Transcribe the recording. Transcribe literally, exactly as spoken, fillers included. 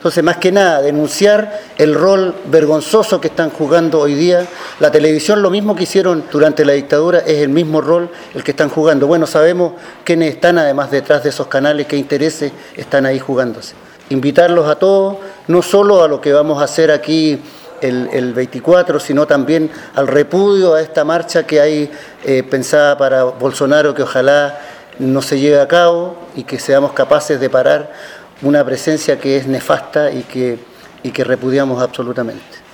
Entonces, más que nada, denunciar el rol vergonzoso que están jugando hoy día. La televisión, lo mismo que hicieron durante la dictadura, es el mismo rol el que están jugando. Bueno, sabemos quiénes están además detrás de esos canales, qué intereses están ahí jugándose. Invitarlos a todos, no solo a lo que vamos a hacer aquí el, el veinticuatro, sino también al repudio a esta marcha que hay eh, pensada para Bolsonaro, que ojalá no se lleve a cabo y que seamos capaces de parar una presencia que es nefasta y que, y que repudiamos absolutamente.